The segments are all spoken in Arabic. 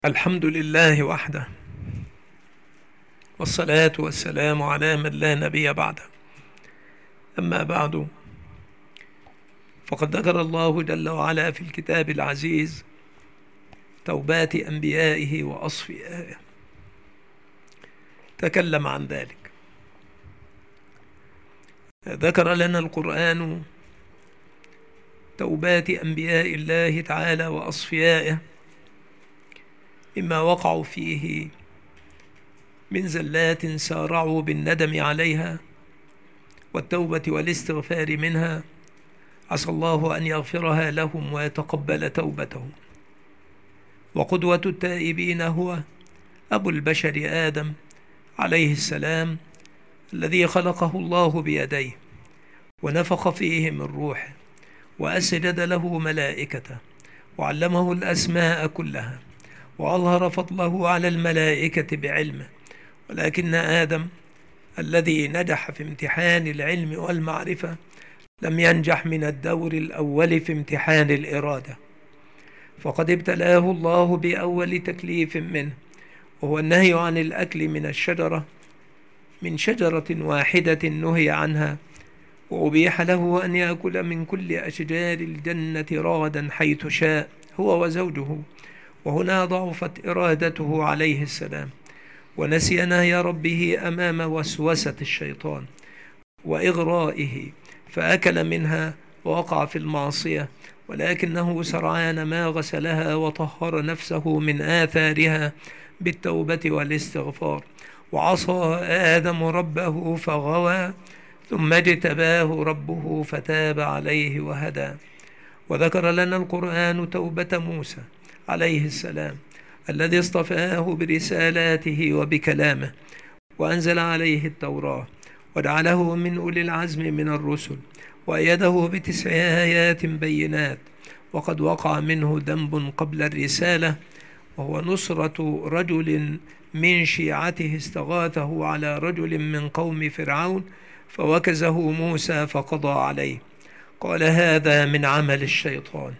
الحمد لله وحده، والصلاة والسلام على من لا نبي بعده. أما بعد، فقد ذكر الله جل وعلا في الكتاب العزيز توبات أنبيائه وأصفيائه، تكلم عن ذلك. ذكر لنا القرآن توبات أنبياء الله تعالى وأصفيائه مما وقعوا فيه من زلات سارعوا بالندم عليها والتوبة والاستغفار منها، عسى الله أن يغفرها لهم ويتقبل توبتهم. وقدوة التائبين هو أبو البشر آدم عليه السلام، الذي خلقه الله بيديه ونفخ فيه من روحه وأسجد له ملائكته وعلمه الأسماء كلها وأظهر فضله على الملائكة بعلمه. ولكن آدم الذي نجح في امتحان العلم والمعرفة لم ينجح من الدور الأول في امتحان الإرادة، فقد ابتلاه الله بأول تكليف منه، وهو النهي عن الأكل من شجرة واحدة نهي عنها، وأبيح له أن يأكل من كل أشجار الجنة رغدا حيث شاء هو وزوجه. وهنا ضعفت إرادته عليه السلام، ونسي نهي ربه أمام وسوسة الشيطان وإغرائه، فأكل منها ووقع في المعصية، ولكنه سرعان ما غسلها وطهر نفسه من آثارها بالتوبة والاستغفار. وعصى آدم ربه فغوى، ثم اجتباه ربه فتاب عليه وهدى. وذكر لنا القرآن توبة موسى عليه السلام، الذي اصطفاه برسالاته وبكلامه وأنزل عليه التوراة وجعله من أولي العزم من الرسل، وأيده ب9 آيات بينات. وقد وقع منه ذنب قبل الرسالة، وهو نصرة رجل من شيعته استغاثه على رجل من قوم فرعون فوكزه موسى فقضى عليه. قال: هذا من عمل الشيطان،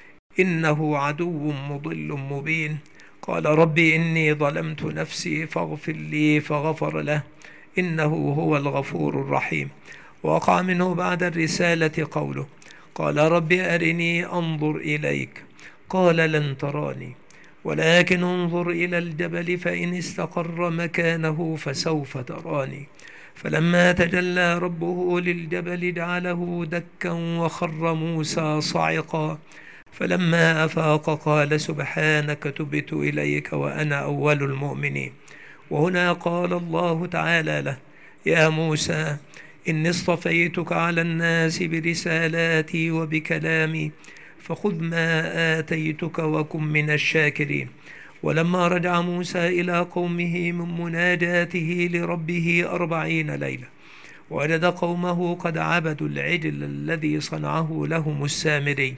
إنه عدو مضل مبين. قال: ربي إني ظلمت نفسي فاغفر لي، فغفر له، إنه هو الغفور الرحيم. وقع منه بعد الرسالة قوله: قال: ربي أرني أنظر إليك. قال: لن تراني، ولكن انظر إلى الجبل فإن استقر مكانه فسوف تراني. فلما تجلى ربه للجبل جعله دكا وخر موسى صعقا. فلما أفاق قال: سبحانك تبت إليك وأنا أول المؤمنين. وهنا قال الله تعالى له: يا موسى إني اصطفيتك على الناس برسالاتي وبكلامي، فخذ ما آتيتك وكن من الشاكرين. ولما رجع موسى إلى قومه من مناجاته لربه 40 ليلة، وجد قومه قد عبدوا العجل الذي صنعه لهم السامري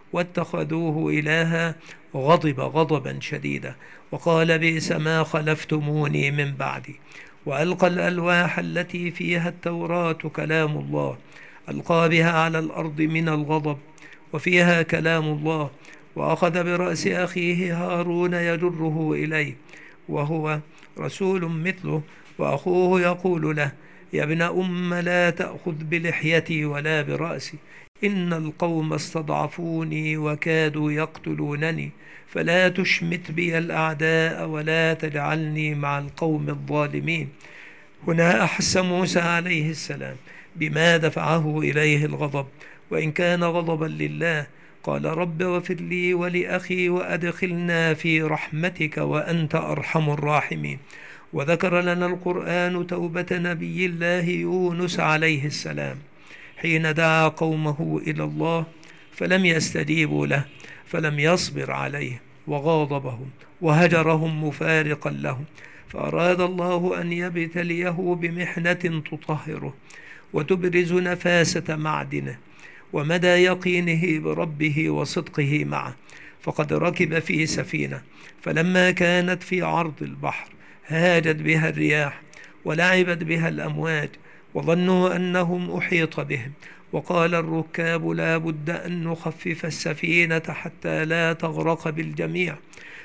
واتخذوه إلها، غضب غضبا شديدا وقال: بئس ما خلفتموني من بعدي. وألقى الألواح التي فيها التوراة كلام الله، ألقى بها على الأرض من الغضب وفيها كلام الله، وأخذ برأس أخيه هارون يجره إليه وهو رسول مثله، وأخوه يقول له: يا ابن لا تأخذ بلحيتي ولا برأسي، إن القوم استضعفوني وكادوا يقتلونني، فلا تشمت بي الأعداء ولا تجعلني مع القوم الظالمين. هنا أحس موسى عليه السلام بما دفعه إليه الغضب، وإن كان غضبا لله. قال: رب اغفر لي ولأخي وأدخلنا في رحمتك وأنت أرحم الراحمين. وذكر لنا القرآن توبة نبي الله يونس عليه السلام حين دعا قومه إلى الله فلم يستجيبوا له، فلم يصبر عليهم وغاضبهم وهجرهم مفارقا لهم، فأراد الله أن يبتليه بمحنة تطهره وتبرز نفاسة معدنه ومدى يقينه بربه وصدقه معه. فقد ركب في سفينة، فلما كانت في عرض البحر هاجت بها الرياح ولعبت بها الأمواج، وظنوا أنهم أحيط بهم، وقال الركاب: لا بد أن نخفف السفينة حتى لا تغرق بالجميع.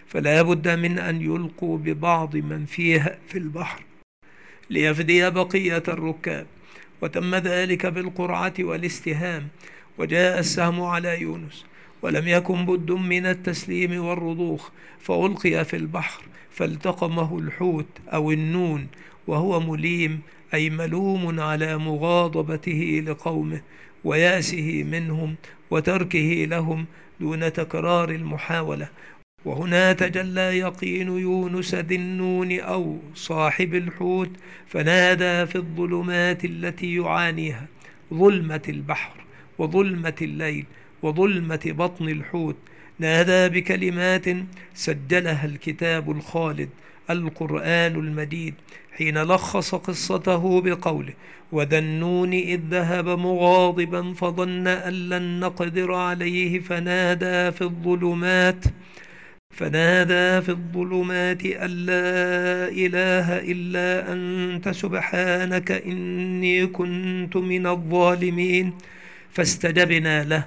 فلا بد من أن يلقوا ببعض من فيها في البحر ليفدي بقية الركاب. وتم ذلك بالقرعة والاستهام، وجاء السهم على يونس، ولم يكن بد من التسليم والرضوخ، فألقي في البحر فالتقمه الحوت أو النون، وهو مليم أي ملوم على مغاضبته لقومه ويأسه منهم وتركه لهم دون تكرار المحاولة. وهنا تجلى يقين يونس ذي النون أو صاحب الحوت، فنادى في الظلمات التي يعانيها، ظلمة البحر وظلمة الليل وظلمة بطن الحوت، نادى بكلمات سجلها الكتاب الخالد القرآن المجيد، حين لخص قصته بقوله: وذا النون إذ ذهب مغاضبا فظن أن لن نقدر عليه فنادى في الظلمات أن لا إله إلا أنت سبحانك إني كنت من الظالمين، فاستجبنا له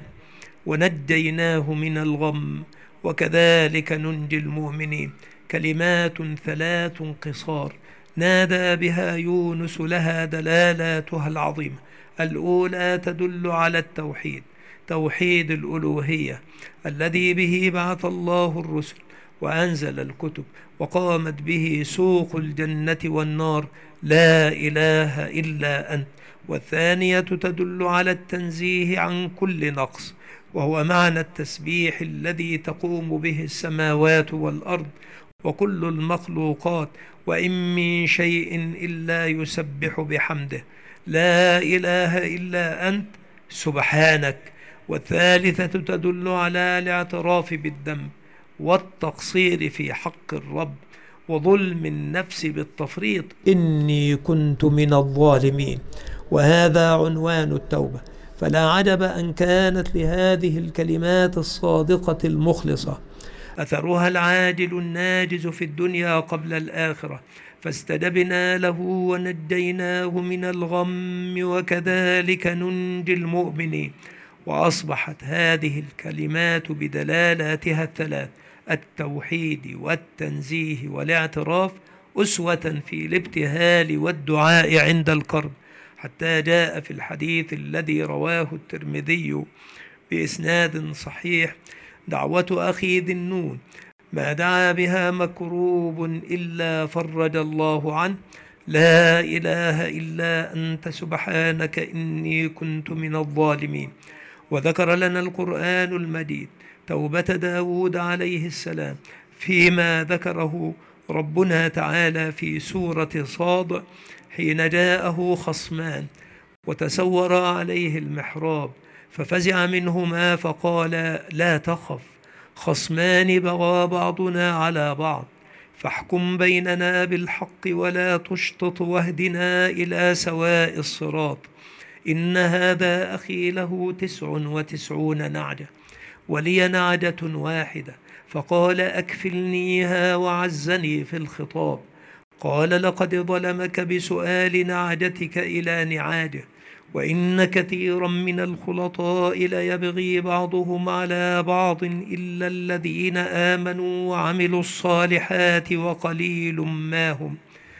ونجيناه من الغم وكذلك ننجي المؤمنين. كلمات ثلاث قصار نادى بها يونس، لها دلالاتها العظيمة. الأولى تدل على التوحيد، توحيد الألوهية الذي به بعث الله الرسل وأنزل الكتب وقامت به سوق الجنة والنار، لا إله إلا أنت. والثانية تدل على التنزيه عن كل نقص، وهو معنى التسبيح الذي تقوم به السماوات والأرض وكل المخلوقات، وإن من شيء إلا يسبح بحمده، لا إله إلا أنت سبحانك. والثالثة تدل على الاعتراف بالذنب والتقصير في حق الرب وظلم النفس بالتفريط، إني كنت من الظالمين. وهذا عنوان التوبة، فلا عجب أن كانت لهذه الكلمات الصادقة المخلصة أثرها العاجل الناجز في الدنيا قبل الآخرة، فاستجبنا له ونجيناه من الغم وكذلك ننجي المؤمنين. وأصبحت هذه الكلمات بدلالاتها الثلاث، التوحيد والتنزيه والاعتراف، أسوة في الابتهال والدعاء عند الكرب، حتى جاء في الحديث الذي رواه الترمذي بإسناد صحيح: دعوة أخي ذي النون ما دعا بها مكروب إلا فرج الله عنه، لا إله إلا أنت سبحانك إني كنت من الظالمين. وذكر لنا القرآن المجيد توبة داود عليه السلام فيما ذكره ربنا تعالى في سورة صاد، حين جاءه خصمان وتسور عليه المحراب ففزع منهما فقال: لا تخف، خصمان بغى بعضنا على بعض، فاحكم بيننا بالحق ولا تشطط واهدنا إلى سواء الصراط. إن هذا أخي له 99 نعجة ولي نعجة واحدة، فقال: أكفلنيها وعزني في الخطاب. قال: لقد ظلمك بسؤال نعجتك إلى نعاجه، وإن كثيرا من الخلطاء ليبغي بعضهم على بعض إلا الذين آمنوا وعملوا الصالحات وقليل ما هم.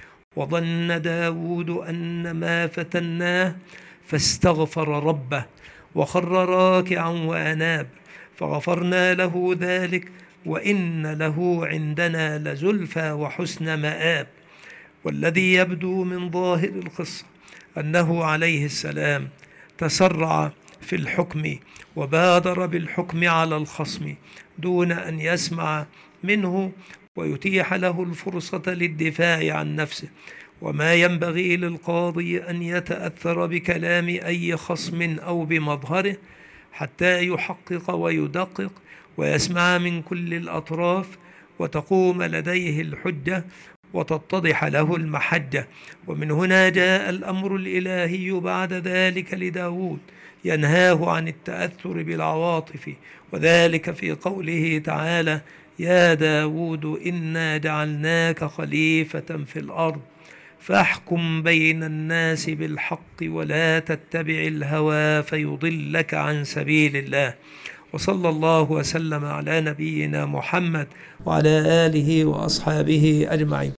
وظن داود أن ما فتناه فاستغفر ربه وخر راكعا وأناب، فغفرنا له ذلك وإن له عندنا لزلفى وحسن مآب. والذي يبدو من ظاهر القصة أنه عليه السلام تسرع في الحكم وبادر بالحكم على الخصم دون أن يسمع منه ويتيح له الفرصة للدفاع عن نفسه. وما ينبغي للقاضي أن يتأثر بكلام أي خصم أو بمظهره حتى يحقق ويدقق ويسمع من كل الأطراف وتقوم لديه الحجة وتتضح له المحجة. ومن هنا جاء الأمر الإلهي بعد ذلك لداود ينهاه عن التأثر بالعواطف، وذلك في قوله تعالى: يا داود إنا جعلناك خليفة في الأرض فاحكم بين الناس بالحق ولا تتبع الهوى فيضلك عن سبيل الله. وصلى الله وسلم على نبينا محمد وعلى آله وأصحابه أجمعين.